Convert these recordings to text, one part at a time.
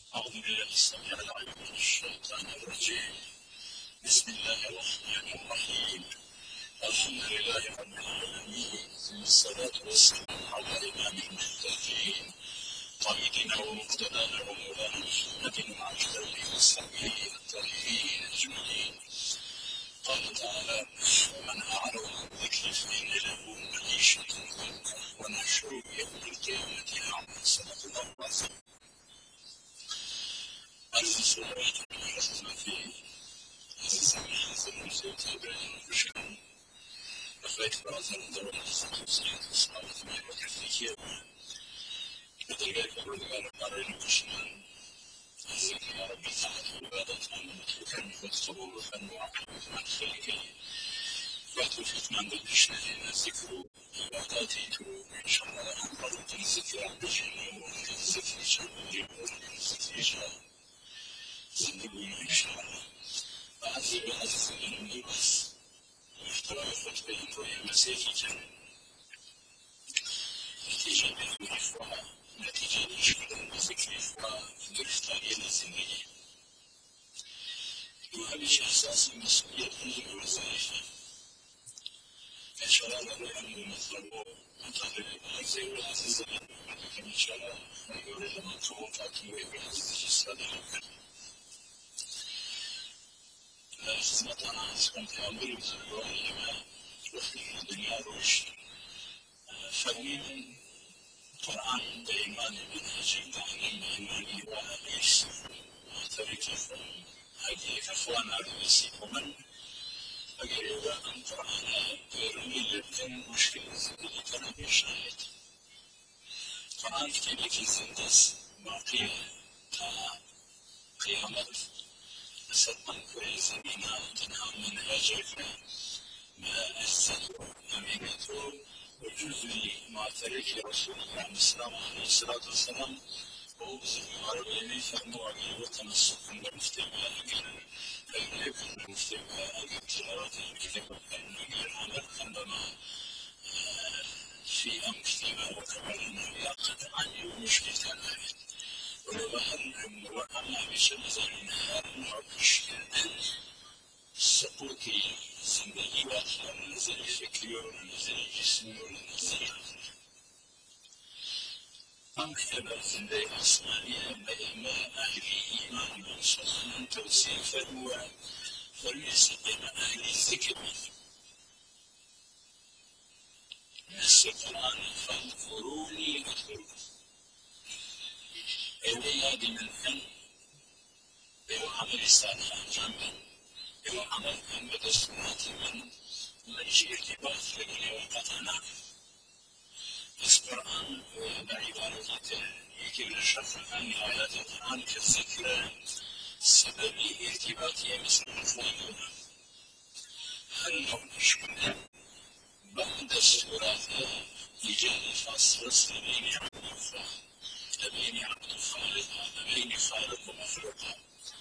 أعوذ بالله السميع العليم من الشيطان الرجيم. بسم الله الرحمن الرحيم. الحمد لله رب العالمين، والصلاة والسلام على إمام المتقين قائدنا ومقتدانا ومولانا محمد وعلى آله وصحبه الطاهرين أجمعين. قال تعالى: ومن أعرض عن ذكري فإن له معيشة ضنكا ونحشره يوم القيامة أعمى. صدق الله العظيم. عزیز صحبت خدمتی عزیزان زمین‌های بشکن بخواهید فرازن دارم سعید اسماعیل می‌آید کفیه و دیگر کارگار برای نکشیدن از اینکه عربی تعالی عبادت آن مطلقاً خود بخن و عقل خیلی که وقتی فتمن بشنوید از ذکر و عباداتی تو انشاءالله هم براتون ذکر بشنوید و ذکر شنوید و ذکر شنوید زندگی انشاءالله. بعضی از امروز محتوای خطبه روی مسیحی که نتیجه بدونی و نتیجه نشدن ذکری و گرفتاری زندگی و همیشه احساس مسئولیت و وظایف انشاءالله برای همین مطلب و مطالب عزیز و عزیز که انشاءالله میگوید ما تو فاطمه و عزیز استفاده میکنیم. خدمتان عرض کنم پیامبر بزرگواری ما وقتی که دنیا روش فرمودن قرآن به ایمان منهج تعلیم ایمانی و حدیث طریق اگه اخوان عربیسی ومن اگر ایوان قرآن بیرونی لبکن مشکل زندگی کنه بیشاید قرآن کتابی که زنده است باقی تا قیامت سلطان کوی زمینه تنها منهجه ما عزت و امینت و وجودی معترک رسول الله السلام علیه الصلاة والسلام وبزرگوار میفرماید و تمسک بالمفتوى اگر بالمفتوى اگر تلاوت الكتاب اگر عمل عندما في أمثلة وكمان قطعا مشكلة الآية وأما بشمزة نهار ومشكلة سقوطي زندگی و نظر فکری و نظر جسمی و نظر آن کتاب زنده آسمانی به اهلی ایمان و مسلمان توصیه فرمود فرمیسته به اهلی ذکر نص قرآن فاذكروني اذكركم یاد من کن به عمل صالح انجام بدن به عمل کن به دستورات من هیچ ارتباط بگیری و قطع نکن. از قرآن و عبارات یکی رشفقان آیات قرآن که ذکر سببی ارتباطی مثل مفهوم هر نوعش کنه بعد دستورات ایجاد فاصله بین عبد و خالق بين عبد الخالق وبين خالق ومخلوق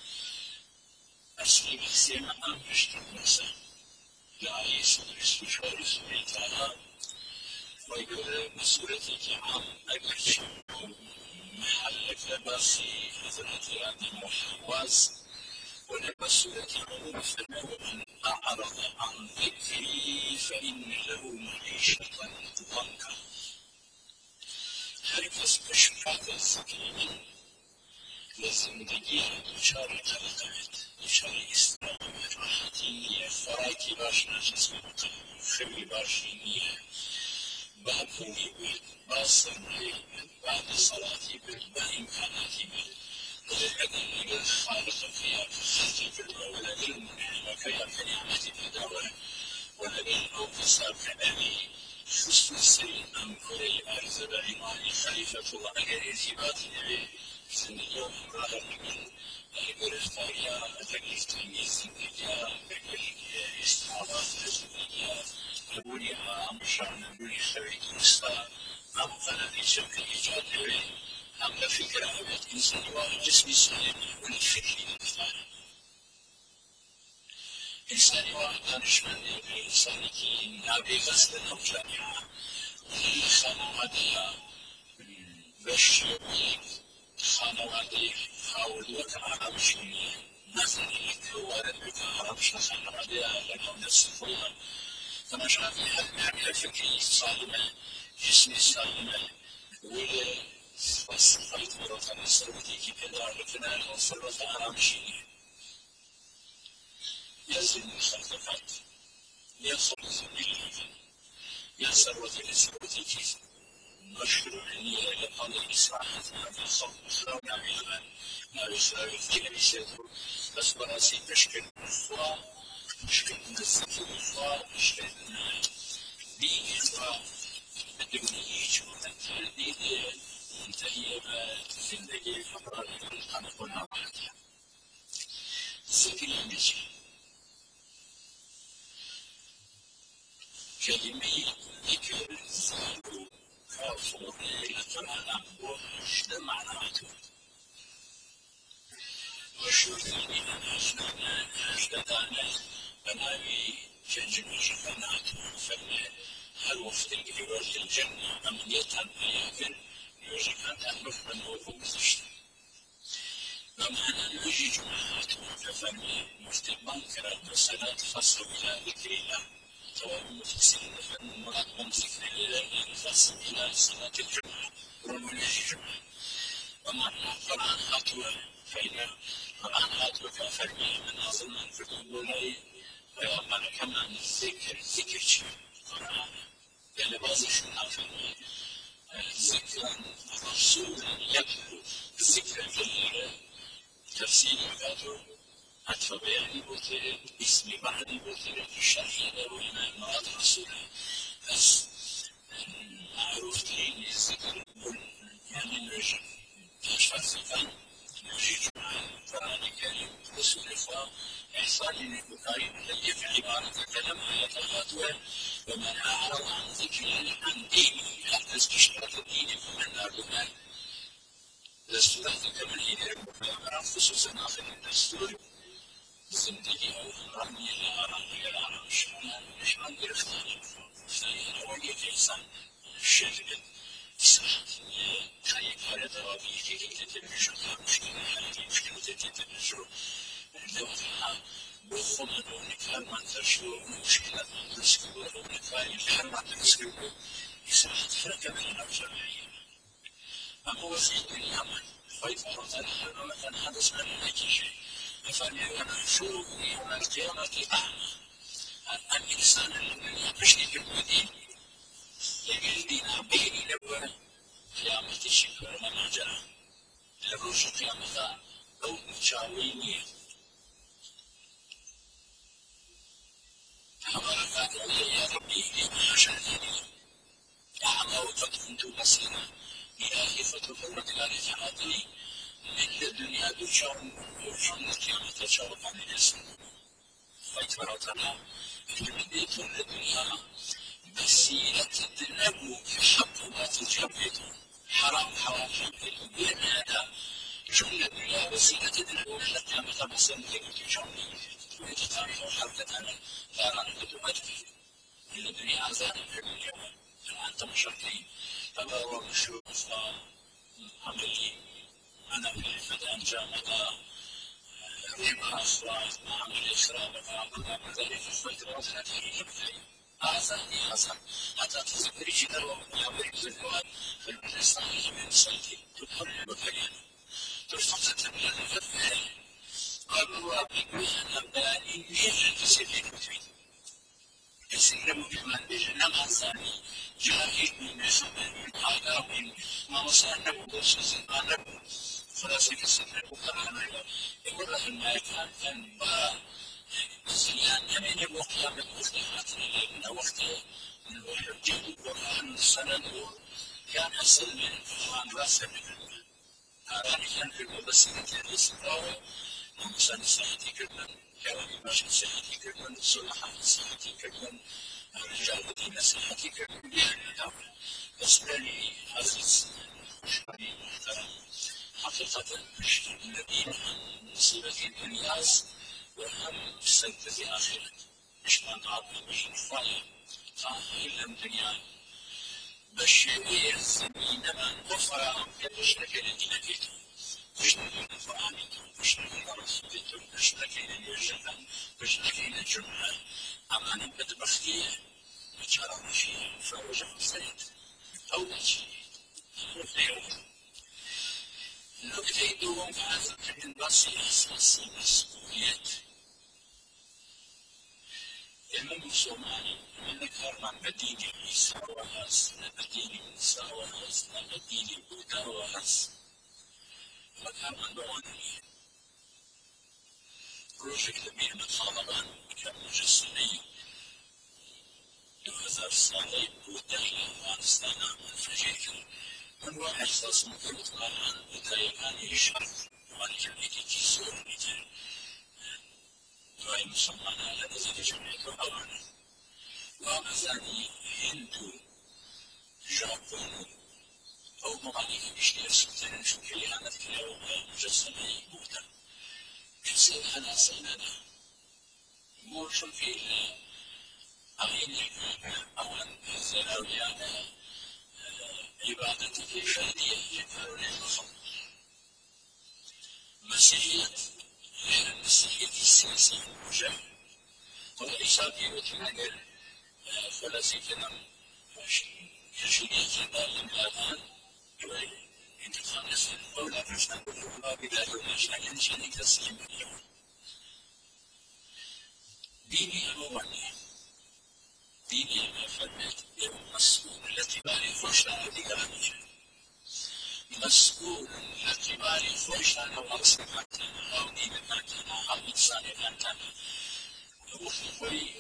أصلي بخسينا عن بشتر نفسه لا يسمى استشعار سوري تعالى ويقول بسورة الجمعة أكرش محلك لباسي حضرة آدم وحواس ولبسورة عمر فما ومن أعرض عن ذكري فإن له معيشة ضنكا. هر کس بشکات الذکر لزندگی دچار قلقلت دچار استراحت راحتی نیه خوراکی باش نجس بکن خیلی باشی نیه با پولی بود با سرمایه بود با صلاتی بود با امکاناتی بود ولكن إذا خالق فيها خزي في ولكن نعمك يا كنعمتي بدوره ولكن أوفى كأبي خصوص السيد أنكر الأرز بإيمان خليفة الله ارتباط به زندگی راه بگن گرفتاری تکلیفتنی زندگی بگویی استعادات زندگی نبودی همشان نبودی خرید مستا هم قناتی شکل ایجاد دوری هم لفکر عبد انسانی و جسمی سلیمی ولی فکری نفتاری انسانی و دانشمندی انسانی که نبی غزل نوجانیها ولی خانواده بشیوی خانواده هاوردوەکە ئارامشی نازانێت کە وارد ئارامشە خانەوادەیە لەگەڵ دەستی خۆیان تەماشاکە هەر فکری سالمە جسمی سالمە وێ صفات مرتبة سلوكي كذا لكن صفات أرامشي يزن الخلفات يصل بالله يصل لسلوكي كيف مشروعية لقضاء إصلاحات هذا الخلق إخراج عملا ما يساوي في كنيسته بس براسي تشكل أخرى تشكل نزل أخرى تشكل بيئة بدونية وتنتهي منتهية زندگی افراد خلق نابود ذکر میشه کلمه ذکر زیرو کافوره لقرآن وشد معناته وشوذني أشدنا بناوي كجميع بناته فمن هل وفتنك بوجه الجنة أم يتم يكن يوجد أن تعرف من هو مستشفى ومعنى نوجي جماعات كفرمي مفتبان كرات الصلاة خاصة إلى ذكر الله توابع تفسير فن مراد من ذكر الله خاصة إلى صلاة الجمعة ونوجي جمعة ومعنى قرآن خطوة فإن قرآن خطوة كفرمي من أظن أن تقول لي ومعنى كمان ذكر شيء قرآن يعني بعض الشيء فرمي ذكرا رسولا يتلو ذكرا تفسير ذاته حتى بيعني بوتي اسمي بعدي بوتي الشرح دولنا مراد رسولا بس معروف لي الذكر يعني نرجع تشخص كان نرجع جمعة القرآن الكريم رسول الله إحسان للبكائي الذي في عبارة كلام يتغاطوا ومن أعرض عن ذكري عن ديني حتى استشهد ديني فمن نار دستور كمان يدرك بأمر خصوصا آخر الدستور زندگی رمي العالم شمال گرفتن فهي انسان شركة ساعات خلي كاره دوابی که تتبعشون مشكلة حالتي مشكلة تتبعشون دوتها بخمدون كلمة تشو مشكلة تسكبون كلمة كلمة تسكبون ساعات فرق بين الجمعية أما وسيط اليمن فيفرض مثلا حدث من النتيجة فليكن شروط يوم القيامة أعمى الإنسان الذي يشرك بالدين يجدين به لو قيامة الشكر لما جاء لروش قيامة أو مشاويني فبركات يا ربي لما شهدني أعمى وقد كنت بصيرا إلهي فتفرد على حياتي من الدنيا بشر وشر القيامة شرف عن الاسم فيتبرتنا في الدنيا بسيلة النبو حق ما تجبد حرام جبد بين هذا جملة الدنيا بسيلة النبو القيامة بسنتك جملة ويتتعرف حركة دارا كتبتك من الدنيا عزانا في الجوال أنت مشركين فبارو مشروف عملي أنا في فتاة جامعة ربا أصوات عمل إسرائيل فأقول ذلك في الفترة التي أعزاني حسن حتى تذكري جدا ومن الزكوات في المجلس من سنتي تدخل بكريان ترفض تبلغ الفتح قالوا بكوين أباني مين تسيري كتبين يسير مجمع بجنة ثاني جاهد من يسمى من عذاب ما وصلنا بوصوص الأنب فراسك السنة وقرأنا يقول لك ما كان زيان من الوقت من المصلحات لنا وقت الجد القرآن السنة كان حصل من القرآن راسا من أراني كان في المبسطة الإسراء ومسان ساعتي كمان كواني باشا ساعتي كمان صلحة ساعتي كمان رجال الدين ساعتي كمان بالنسبة لي عزيز شعبي محترم حقيقة الذين هم مصيبة الناس وهم سنة آخرة مش من عظم مش فايا إلا الدنيا بشرية زمين من غفر يشرك الدين فيكم تشتكي لقرآنكم، تشتكي لرسولكم، تشتكي لنيوزيلندا، تشتكي للجمعة، أمانة بدبختية، بشارة شيء، فوجه زيت، أول شيء، اليوم، نكتة دوم هذا الباسي أساس مسؤولية المسلماني من كرم بديل عيسى وهاس، بديل موسى وهاس، بديل بودا وهاس، وكرم بواني بروجكت بين الطالبان كمجسمي 2000 سنة وداخل أفغانستان الفجير من واحد خاص مكان طالبان بداية كان يشرف وأنا جمعيتي كيسور مثل دعاء مسلمان الذي جمعيته أولا وأمازاني هندو جابون أو مغاليك بشيء سلطان شو كليانات كلاو مجسمي بودا كسي أنا سنانا موشو في أغيني أولا زراويانا عبادتك شادية جفارون الخلق مسيحية غير المسيحية السياسية المجاهد والإسابية وتناقل فلسفنا يشيء جدا الآن انتقال نسل ولا تشتغل وبداية ونشأ ينشأ تسليم اليوم ديني أمواني ديني ما فرمت يوم مسؤول الاعتبار فرشان ديغاني مسؤول الاعتبار فرشان ومصلحتنا أو ديننا أو إنسانيتنا وفي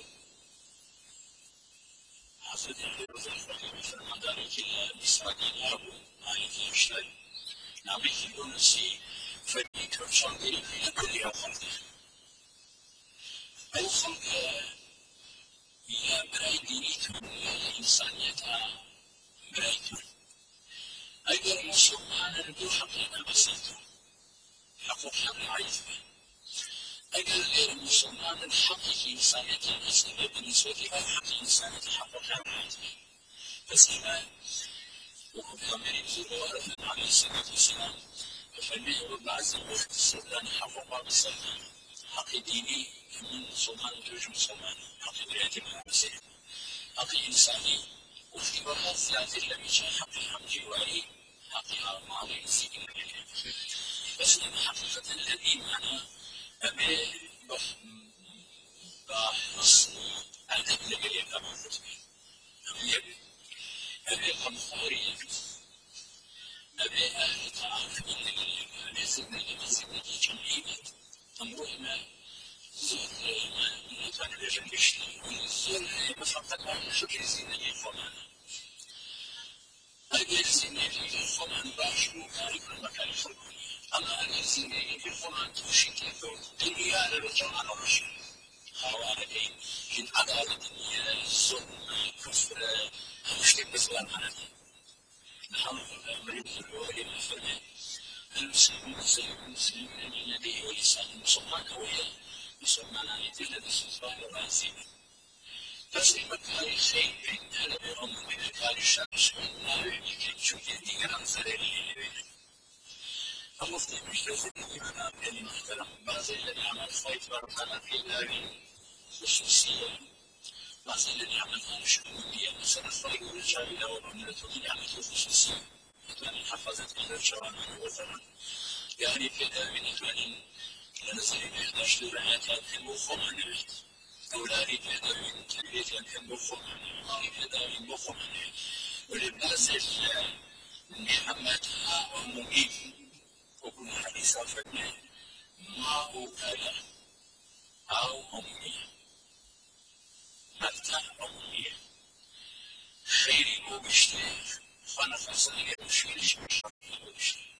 حسد الوظيفة في المدارج الإسرائيلية أبو مالك يشتري نعمل يونسي فريق شامل في كل خلق أو خلق هي برايدينيتهم هي إنسانيتها برايدهم أيضا مسلمان ذو حقيقة بسيطة حقوق عايزة أيضا غير مسلمان الحقيقي إنسانيته الأصلية بالنسبة له حق إنسانية حقوق عايزة بس إيمان وكمان يزوروا عليه الصلاة والسلام فالمهم بعض الوقت السلطان حقوق بالسلطان حق ديني من مسلمان وتوجه مسلمان حق الاعتماد المسيح حق إنساني وفي وقت ذات لم يشاء حق الحمد وعي حق معي سيدنا بس إن حقيقة الذي معنا أبي بحسن أدب لقلي كما فتبه أبي قمخوري أبي أهل تعرف لقلي أبي سيدنا لمسيدنا جمعينا تمرهنا زور ما كان لجن بشتي زور مفقدة شكل زينة يفهمنا أجل زينة يفهمنا باش مكارك المكان يفهمنا أما أجل زينة يفهمنا توشيك يفهم دنيا لرجعنا رشي حوالي من عدالة الدنيا الظلم الكفر مشتك بسلامنا نحن مريض الوالي مثلا المسلمون المسلمين الذي هو لسان مسلمان هوية مسلمان يتلد السلطان الرازي تسليم التاريخي عند لبيرهم من التاريخ الشمس والنار يشوف يدي عن سرير المفتي مجتزم لمنا بين محترم بعض الذي عمل خيط بركانة في الآن خصوصية بعض الذي عمل شمولية مثلا الطريق والرجال له ومنته من عمل خصوصية مثلا حفظت من الجوامع والثمن يعني في من إخوان لنزل بإحداش لبعات يمكن بخوم أولادي بيدا من تلبية يمكن بخوم ماري بيدا من بخوم ولبازل محمدها ومجيب وكل حديثة فتنة ما هو كلا أو أمنية ملتا أمنية خيري وبشتي فنفسني بشيرش بشري وبشتي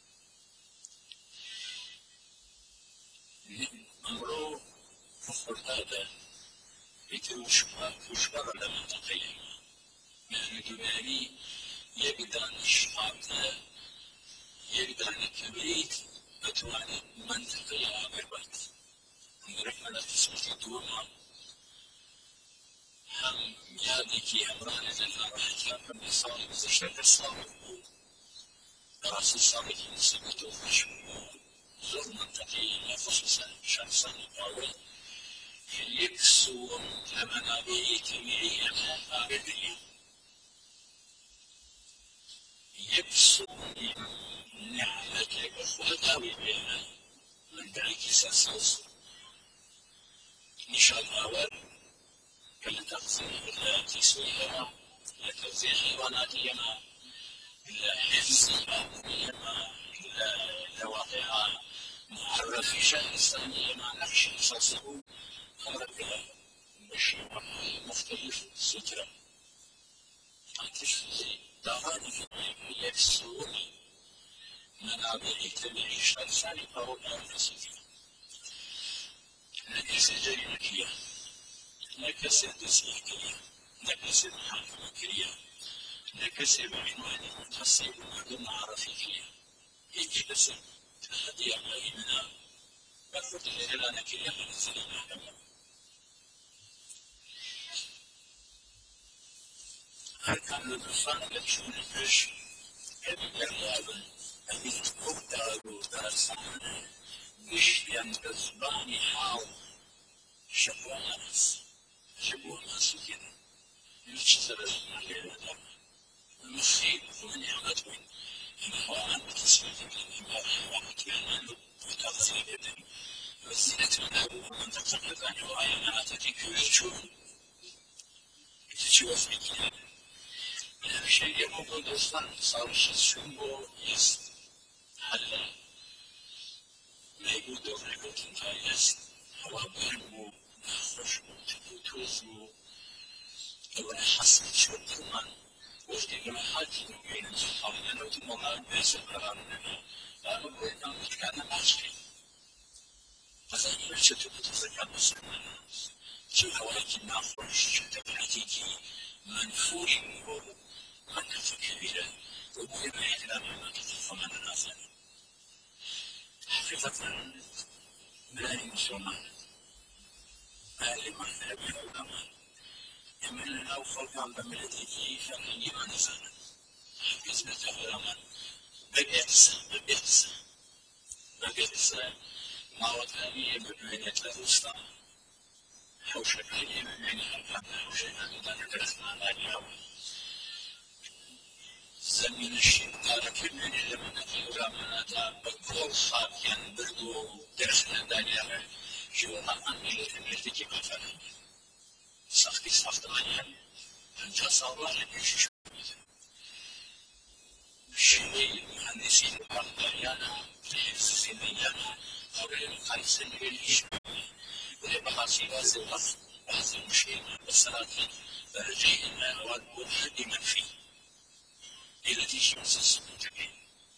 أمره فخر هذا يتوشبر لما تقيم من دماني يبدأ الشعب يبدأ الكبريت أتواني منطقة أمربات رحمة تسمى دوما هم ياديكي أمران لله رحمة كم بصالي وزشتك الصالح دراسة الصالحين سمته مشهور زور منطقي خصوصا شخصا أول يكسون كمنابع طبيعية خارجية يكسون نعمتك أخوتها بها من تعكس أساس نشاط أول كالتغذية إلى تسويقها لتوزيع حيواناتها إلى حفظ أمنيها إلى لوائحها معرف شأن إسلامية مع نقش أساسه خارج مشروع مختلف سترة تشفي دعاني يكسون منابع تبعي شخصاني أو أنفسك نكس جريمكية نكس تسيحكية نكس محاكمكية نكس بعنوان متصل بدون عرفيكية يجلس تهدي أمائنا بفضل إعلانك يا منزل المحكمة أركان الدخان لكشون الفش أبي الغابن أبي تقدر درسان مش ينقصباني حاول شبوه ناس كده يشتغل عليه المصيب من يعملون الإخوان بتصويت الإمام كان بتغذية يدني وزينة الأبو من تقصد أن يوعي أنا تتيك ويشون تشوف فيك الشيء يقول أصلا صار شو يس هلا ما يقول دور يقول تنتايس هو بيرمو نخش وتوزو أو نحصل شو كمان وفي حاجة بين الصحابة لو تمضى بس قرارنا قالوا بينهم كان ماشي فزي شو تتذكر مسلمين شو هوايك ناخذ شو تبعتيكي منفوش من فكرة وما يتلام ما تتفهم من الناس حقيقة لا ينسون أهل محفل بالعلماء يمن أو خلقا بملتكي فمن يمن سنة بإذن العلماء بقيت ما وطنية بمعنى الوسطى حوش الحية بمعنى الحمد حوش الحمد درسنا اليوم زمن الشيطان كمن لمن العلماء بكل خاطئا بردو درسنا اليوم شو عملية الملتكي مثلا سخت عنها الجلسة الله يمشي شيء المهندسين البريانا في حفظ سنيانا قبل الخمس ولبقى وازن الأصل بعض المشكلة والسلاطين فرجعنا والحد منفي التي شمس الجميع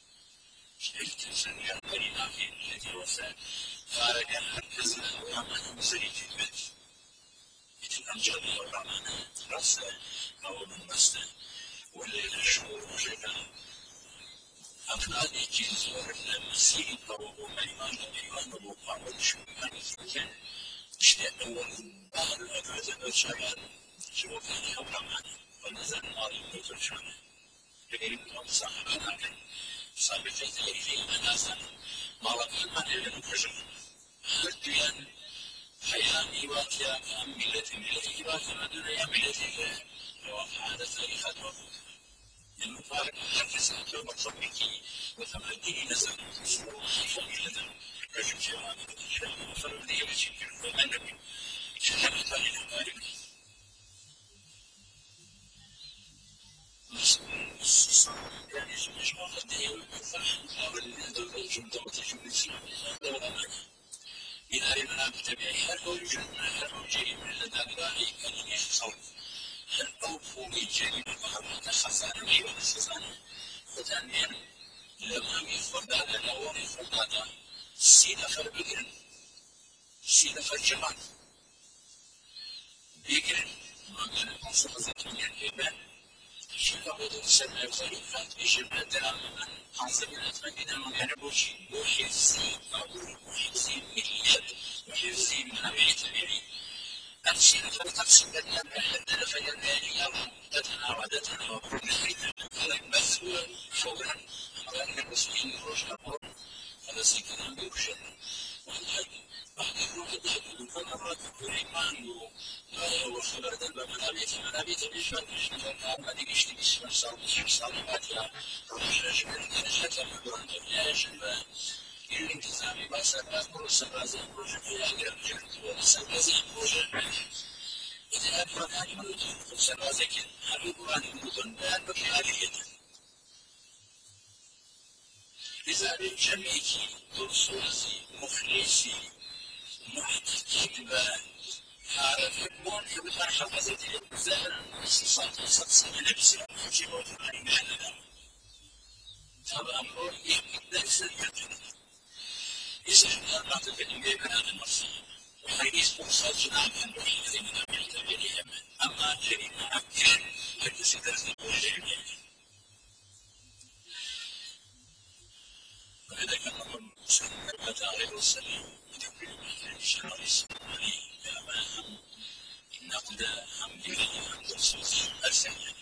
التزم يعتني في الذي وفى خارج مركزنا وعمل مزري في البيت مثل أنجلي والرمانة رأسه أو من مسنا والليل الشهور وجبنا أفراد جنزور المسيح طوبوا ميمان وميمان ومقام والشمال الفجان اشتاق والبحر الأبرز والشباب شوفني أبرمان ونزل ناري وترشمنا لكن صاحبنا كان صاحب في منازل مرض المال للفجر هديا حياني واتيا ملة إليه واتيا دنيا ملة وهذا تاريخ المفارق حفظ يوم صبيكي وثمانين نزل فميلة رجل جوانب الشام فردي بشكل ومنبي شهادة للمالك يعني مجموعة الدين والدول الجمدة وتجمع الإسلام إلى أن أتبع حرب الجنة حرب جريمة لدى الله كان يحصل الأوفو بجريمة محمد خزانة ميوان خزانة وثانيا لما يفرد على الأول يفرد على سيدة فربقرن سيدة فرجمان بيقرن ممكن القصة زكية الإيمان شكا بدون سنة الخليفات بجمع درامنا حاصل من أتمنى من يربوشي وحفظي أقول وحفظي مليات وحفظي من أبعي تبعي أرسل فلتقسم بنا بحدنا فيرماني يوم تتنا وكل حيث قال المثوى فورا ذلك المسلمين الرشاق هذا سيكون بيوشن والحج بعد يروح الدين وكل مرة الإيمان وخبر ذنب منابيت بيشان ما ديش تبيش صار يا رجل نشأت من دون جميع الالتزام بأساس مرسل رجل سبازين رجل إذا أدرك عن الموت سبازك حبيب عن الموت بأن بكي لذلك جميعي درسوزي مخلصي محتكبا عارف المون يبقى حفظت الإنسان صوت لبس وجبوت عن محلنا طبعا هو ليس يمكن إذا أردت بالإيمان بناء النصي وحيث فرصات جنابا وحيث من أمريكا باليمن أما جريمة أكثر حيث درس الجميع وإذا كان سنة عليه السلام يدبر مثل الشرع السلماني كما هم نقد هم يغني عن تخصيص السنة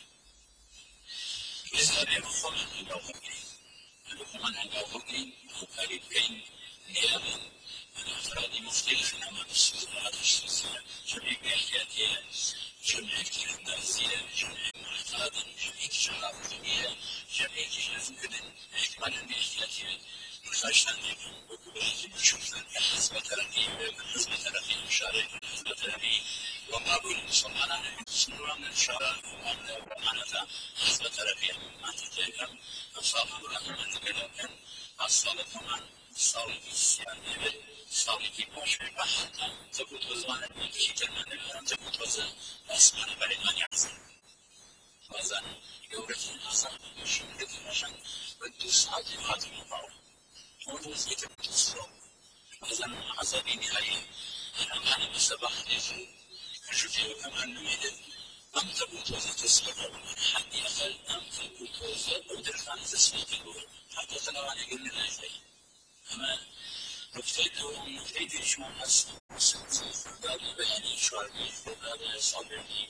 إذا لم يخل الأوهمي الأخوان الأوهمي مختلفين نيابا عن أفراد مختلفين أمام السلطات الشخصية جميع احتياطية جميع النازية جميع معتادا جميع شراب الدنيا جميع جهاز إكمالا باحتياطية خشن وكبرات شفنا حسب ترقي المشاريع حسب ترقي وقابل صنعنا سنوان الشارع ومعنى حسب ترقي ما تتكلم أصاب الرحمن تكلم أصاب كمان صار السيان صار كي باش بحث تبوت وزمان كي كمان تبوت وزن أسمان بعيدان يعزل وزن يورث النصر شنو عشان بدوس عادي خاتم الطاولة وتوزيع التصرف مثلا عصبي نهائي أنا بسبب حديث شوفي كمان نميذج أم تبوت وزن تصرف حد يخل أم تبوت وزن ودرس عن تصرف الأول حتى تنوع يقول لنا شيء أما نفتيد شو ناس هذا بيان شو هذا صابرني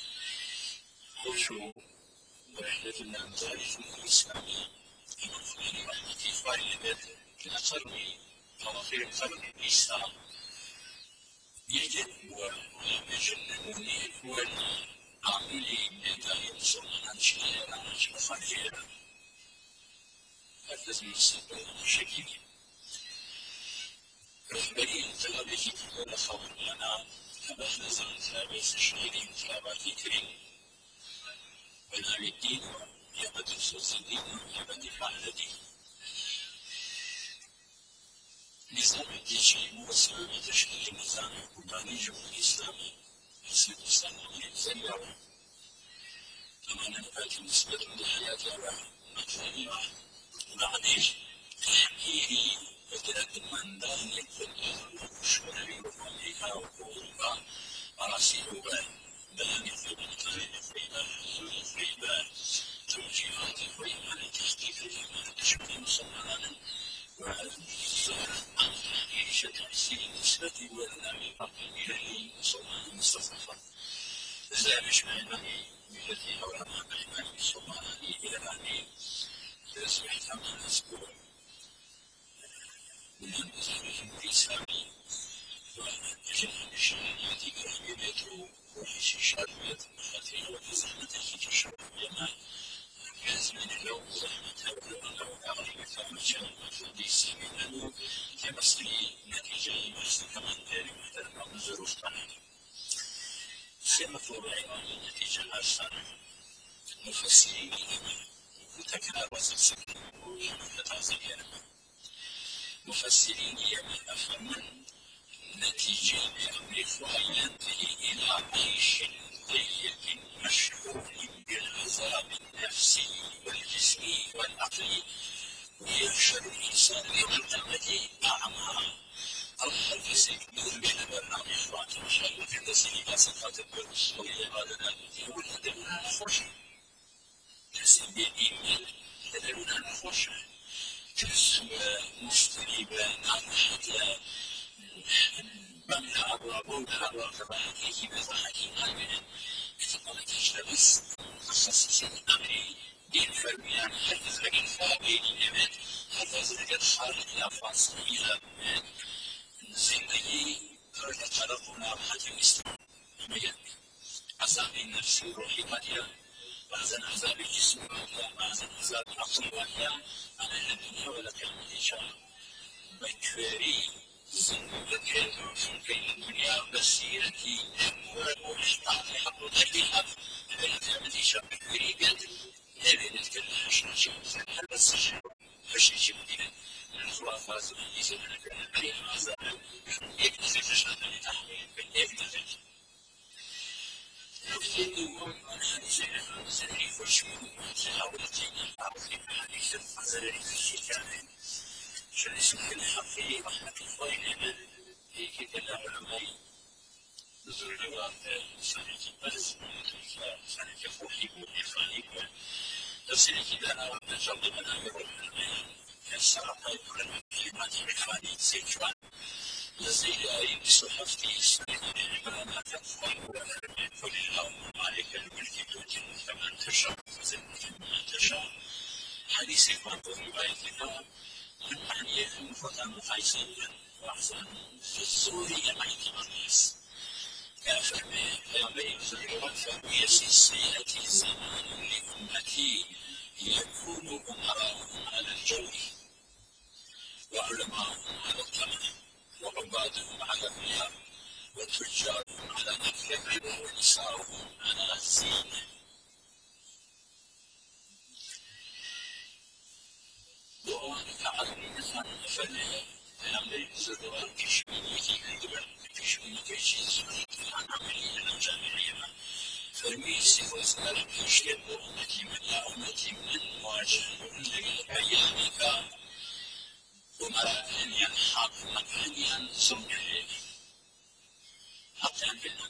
وشو وحدة التاريخ الإسلامي المفروض رحمتي فايدة كنصرني توفير قلبي الإسلام يجب ويجنبني والعاملي بإنتاج المسلمين عن شيء عن خارجية الذي يستقبل بشكل رهبري تلبية ولا خوف لنا كما نزل ثابت الشهيرين كلابات كريم بناء الدين يبدو الصوص الدين يبدو فعل الدين نظام الديني موسى تشكيل النظام الحكومي الجمهوري الإسلامي يصير إسلامي زيارة كما نبات نسبة لحياتها مثلية وبعدين تحقيقي وتأكد من ذلك الشمالي وأمريكا وأوروبا أراسلوبا بلد الفيبا توجيهات الفيبا لتحقيق الإيمان الشمالي مصمما وعيش تحسين النسبة والنمي إليه مصمما مستضعفا ذلك معنى الذي علماء الإيمان الصومالي إلى العليم يصبح ثمان أسبوع من المزارع الإسلامي وجمع الشرعية كالبيت وحش الشرعية المخاطرة والزحمة في تشرب الجمال من اللون زحمة ولو أغلب فمجال الحديث منه كمصري نتيجة يمثل كمان ذلك محترم الظروف قليلة سمة العنوان النتيجة الأرسال مفسرين وتكرار وسلسلة وتعزية مفسرين يمن أفهمن نتيجة لأمر فعيلته إلى عيش ضيق مشحون بالعذاب النفسي والجسمي والعقلي وينشر الإنسان يوم القيامة أعمى الحديث يقول بين برنامج فاتح مشاهد في النسيج صفات القدس والعبادة يقول هدفنا الخوش تسمي إيميل هدفنا الخوش تسمى مستريبا عن حتى من أبواب كما يجب حكيم عالمنا إذا قلت تجلس مخصص أمري این فرمیان حفظ اگر فابیلی نمید حفظ اگر خارج نفاس میلم زندگی درجة طرف ونراحة الاستماع بجد عذاب النفس وروحي مالية بعضا عذاب الجسم مالية بعضا عذاب العقل مالية أنا الدنيا ولك الإنشاء بكري زندگی که دنیا بسیرتی ومحتاج حق تحقيقات التي شاب يريد يريد كلها شيء بس شيء بدينا الخرافات اللي يسمونها كلها العذاب يكتسب شهادة لتحميل يكتسب يفيدهم حديث الزهري فشمه حاولت أعطي حديث الزهري في الشتاء شرس الحقي رحمة الله لمن فيه كلا علماء نزول الوقت سنة بس سنة فوحي وإخواني تفسير كلا وتجرد من أمر العلماء الصراحة يقول كلمات إخواني سيجوان لزيد أي بصحفتي سنة عبارة تفوي قل اللهم عليك الملك تؤتي كما تشاء وتزكي كما تشاء حديث مرض رواية من أحياء فتى قيسيا وأحسن في الصور يمحك الناس كافر بين وفويس السيئة زمان لأمتي يكون أمراءهم على الجور وعلماءهم على الطمع وعبادهم على الرياء وتجارهم على الفقر ونساؤهم على الزينة وأولئك على إنسان فليه لم يزروا كشميتي أيضا كشميتي جزء عن عملية الجامعية فرميسي وزمر كشيب أمتي من يا أمتي من واجه أيامك وما أن ينحق أن ينصنع حتى بالله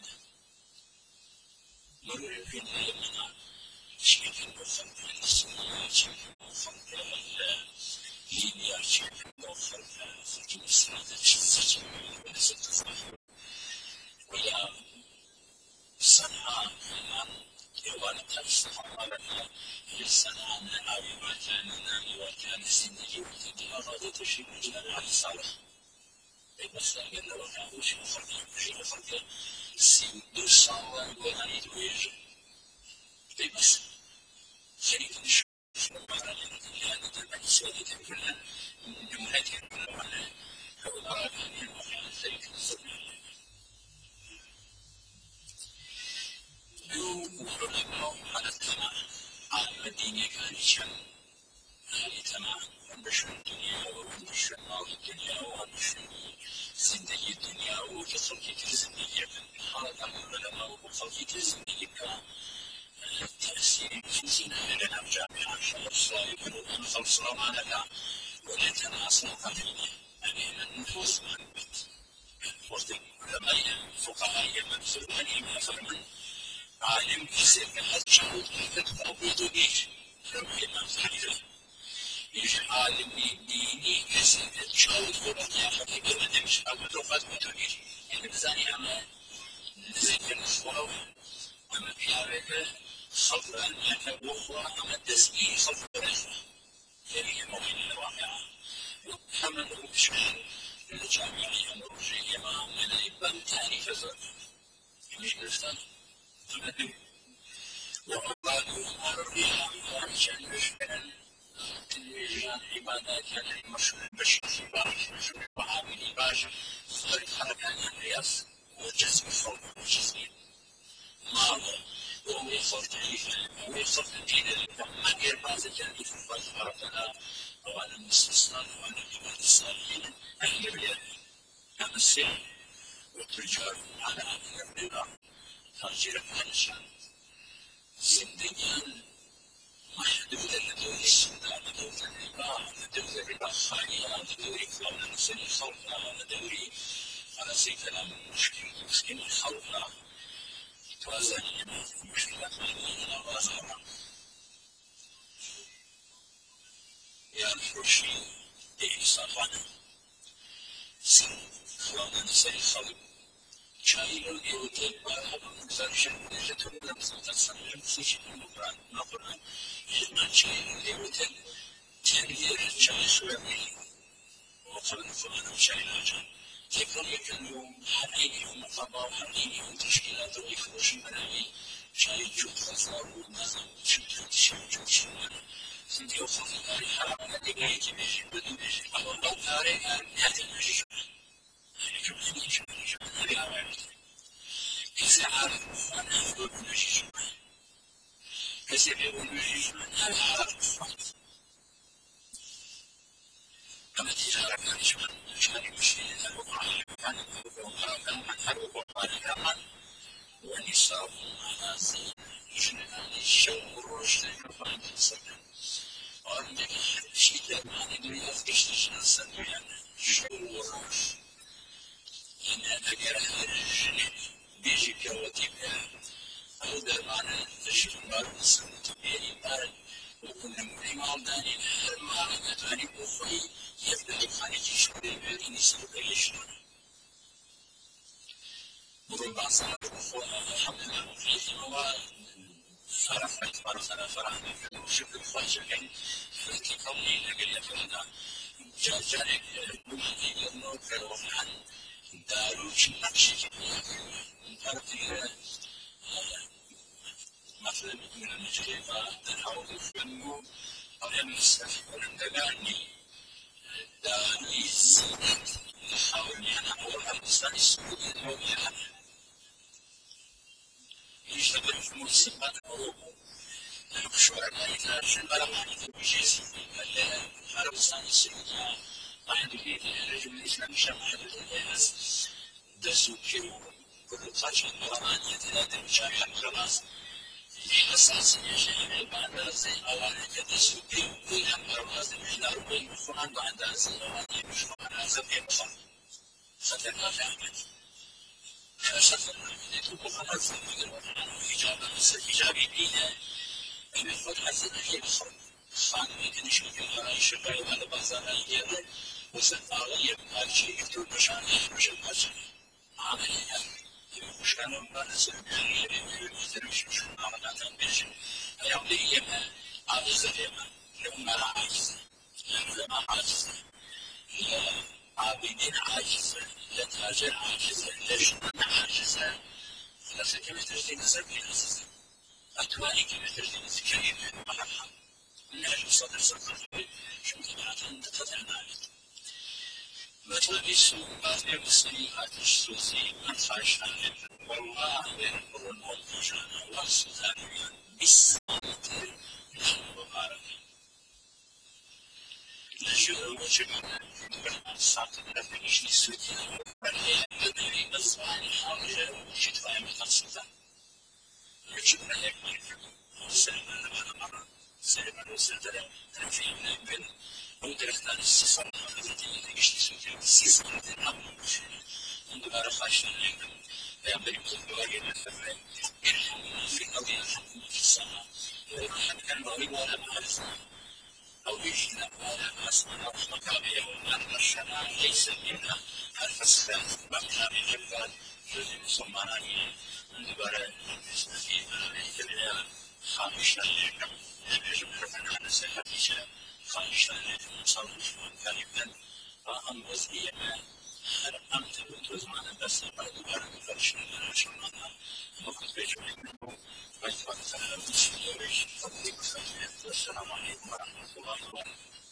مرور في اليمنى شيء مفضل السماء شيء مفضل ليبيا شيء مفضل سكين السنة شيء مفضل ولا صنعاء يوان تفسح لك للصنعاء نعم وكان السنة وتدي تشيء مجال صالح بس لكن لو كان شيء مفضل شيء مفضل سين دوسان وغنيت ويجي بس شريك الشغل مباراة لأن المجلسية كلها من جملتها كلها كمباراة لأن شريك الزمن يوم على التمام على المدينة كان شم هذه تمام ونشر الدنيا ونشر نار الدنيا ونشر زندگی الدنيا وتصرفي الزندگی حالة العلماء وتصرفي الزندگی تأثير جنسنا لنا جامعة الصائب والصلاة على وليتناصر قليلا أمين النفوس والبيت وسط العلماء الفقهاء المسلمين مثلا عالم كسر هذا شهود كتب بدونيش ربي ما فعله يجي عالم ديني كسر شهود فرقيا حقيقة ما نمشي أو لغات بدونيش يعني بزاني أما نزيد الصلاة أما بيارك صفرا أن أخرى أما التسبيح صفرا هذه مؤمنة الواقعة محمد بشير الجامعية الروسية من الإبان تعريف الزرق مش نستان تمدن وأولادهم أرضيها وعشان يشبهن تلميذان عبادات المشهور بشير باشا وعامل باشا صارت حركات الرياس وجزم الصوت والجسمين ماذا هو يصل تعريفا ويصل الدين ما غير بعض الجانب فالحركة وأنا مستثنى وأنا كمان الصالحين أهل كما السر والتجار على أهل الرضا تاجر الحنشان زندگيان محدودة لدور السنة لدور الربا لدور الربا خالية لدور كلام مسلم خلقنا لدور على سي كلام المشكل مسكين الخلقنا توازن مشكلات مدينة وازارة يا الفرشي دي صفانا سن كلام سي خلق چای رو گرفته برام گذاشتن تو بودم زودت سنجم سیچی نمورد نخورم من چای رو گرفته تغییر چای سوی مخالفان شيئا تكون يكون حقيقي ومقابل حقيقي وتشكيلات ويفوش منامي شيء جود خسار ونظام شد شد شد سنتي وخلق الحرام الدقيقة تبيش بدو بيش أو لو كاري نهتم بيش شو بدي شو بدي شو بدي أعمل كيس عارف أنا أقول بيش شو كيس بيقول بيش أنا عارف كما تجارة كان شو شاري مشي كان ونساء على زين يجنن الشوق الرشد يفعل السكن وعندك شيء ما ندري أفكش نسمع شوق الرشد إن أجر الجنة بيجي كواتي بها أو درمان تشمل سنة بيمان وكل مريم داني ما داني بخوي يبدأ خارج شوي بيرين سويش وربع سنة الحمد لله وفيه فرحت فرحنا فرحنا وشكر خواجة في كوني نقل لفنا جارك بمدي النور كروحان دارو شنقشي دارتي مثلا من المجرمة تنحول فنو أنا مستفيد من دلاني داري زينت نحاول أنا أقول مستني السعودية اليومية يشتغل في مجتمعات أوروبا شعراء يتعرشون على معنى بجيسي العربستان السعودية واحد في الرجل الإسلامي شمال الناس دسوكي كل خارج القرآن يتنادى بشارع خلاص في أساس يشيء بعد زي أواني كدسوكي ويهم أرواز مجدار بين القرآن بعد زي أواني مش قرآن زي بخار خطرنا في عمل فشفنا من يتوقع خلاص من القرآن وإجابة بس إيجابي دينه خود حسن خیلی خانمی که نشون می‌دهد شکایت از بازار ایران و سفارت مارچی تو نشانه میشه باشه. عملیات مشکلات باعث می‌شود می‌توانیم شون عملیات بشه. ایام دیگه عادضه لما عاجز لما عاجز عابدين عاجز لتاجر عاجز لشمن عاجز لسه كمترتين سبيل أساسا أتواني كمترتين سكين مرحبا النهج صدر صدر شو تبعت عند قطعنا متلبس بعض المسلمات السوسي من خاشان والله ينظر الموجودان والسودانيين بالسنة المباركة نشوف وجهنا ساقط في السودان والذي أصبح حاجة شتوى متقصدة يجب أن يكون سلما لما سلما وسلما تنفي من البن ودرختان السيسان التي يشتسو في السيسان الأمر عندما رخاشنا لكم ينبغي من الدواجين الفرين يرحمنا في قضية الحكم في السماء ويرحم كان ضريب ولا معرفة أو يجينا ولا أسمنا ومكابئ ومن رشنا ليس منا الفسخان مكابئ جبال جزء مصمانانية عندما نستفيد من خامشنا لكم يجب أن نكون سيحديثا خامشنا لكم مصرف كلمة أهم وزنية هل أنت بتزمان بس بعد بارك فرشنا لشمانا وقت بيجمع منه ويتوقع المسلمين تطبيق سجنة والسلام عليكم ورحمة الله وبركاته